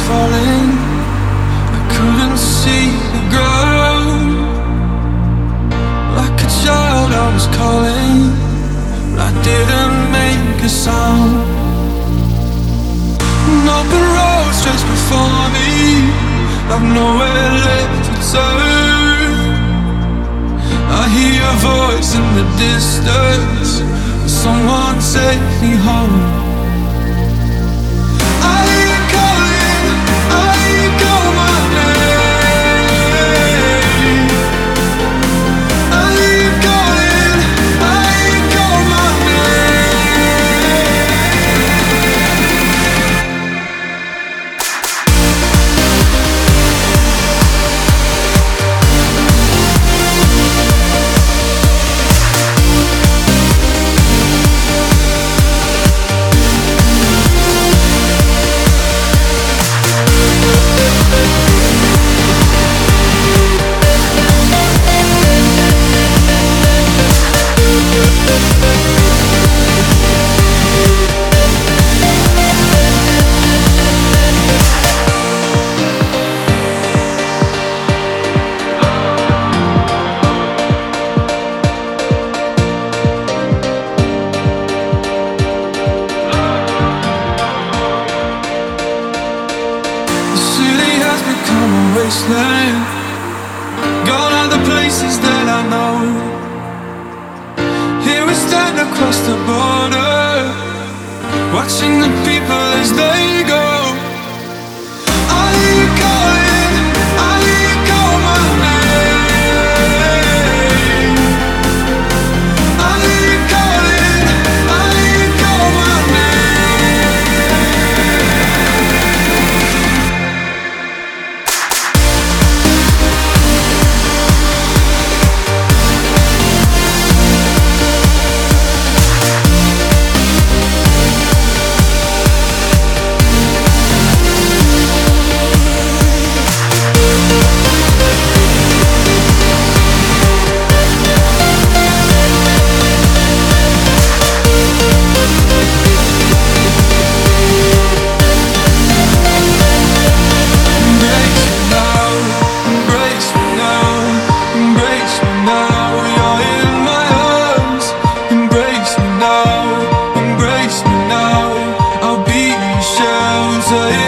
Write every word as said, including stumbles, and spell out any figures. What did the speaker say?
falling. I couldn't see the ground. Like a child I was calling, but I didn't make a sound. An open road stretched before me, I've nowhere left to turn. I hear your voice in the distance, someone take me home. I hear you calling, I hear you call my name. I hear you calling, I hear you call my wasteland. Gone are the places that I know. Here we stand across the border, watching the people as they go. I hear you calling, I hear you call my name. I hear you calling, I hear you call my say